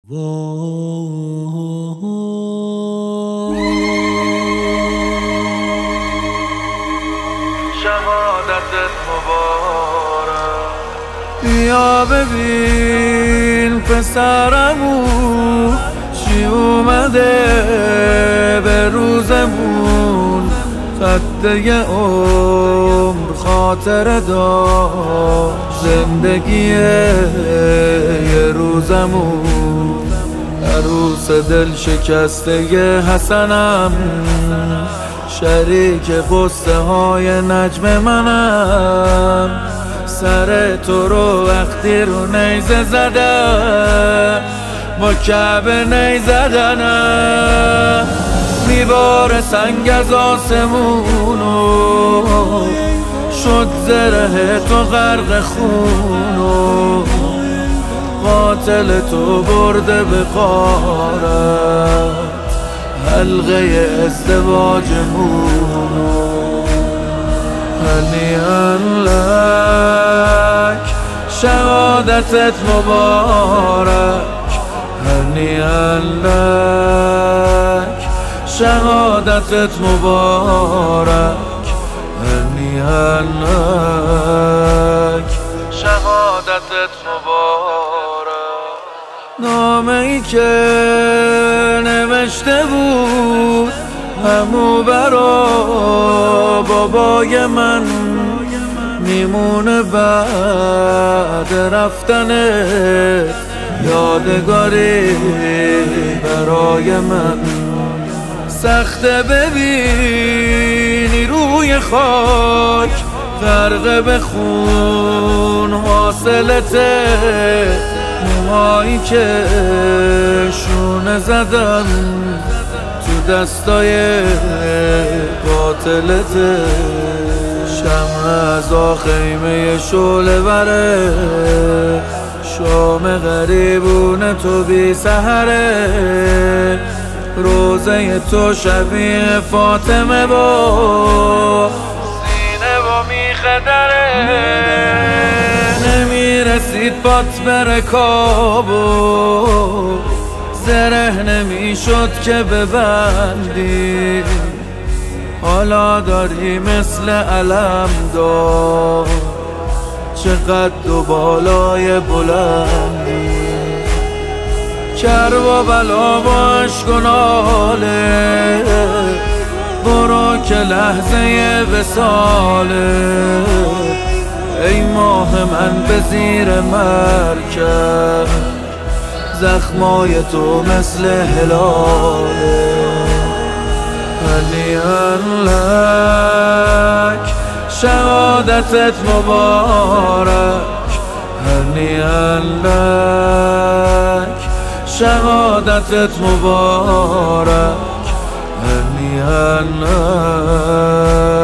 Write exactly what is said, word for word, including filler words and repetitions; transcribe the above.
شهادتت مبارک. بیا ببین پسرمون چی اومده به روزمون، خطه عمر خاطر داشت زندگی یه روزمون. عروس دل شکسته حسنم، شریک قصه های نجم منم. سر تو رو وقتی رو نیزه زدم، با کعبه نیزدنم. میباره سنگ از آسمونو، شد زره تو غرق خونو. قاتل تو برده به غارت حلقه ازدواجمونو. هنیئا لک شهادتت مبارک. هنیئا لک شهادتت مبارک. هنیئا لک شهادتت مبارک. نامه ای که نوشته بود همو برا بابای من، میمونه بعد رفتنت یادگاری برای من. سخته ببینی روی خاک غرق به خون حاصلته، موهایی که شونه زدم تو دستای قاتلته. شمع از آخیمه شعله وره، شام غریبون تو بی سحره. روزه تو شبیه فاطمه با سینه با میخه دره. نمیرسید پات بره کابو، زره نمیشد که ببندی. حالا داری مثل علم دار، چقدر و بالای بلندی. کرب و بلا با عشق و ناله، برو که لحظه وصاله. ای ماه من به زیر مرکب، زخمای تو مثل هلاله. هنیئا لک شهادتت مبارک. هنیئا لک شهادتت مبارک. هنیئا لک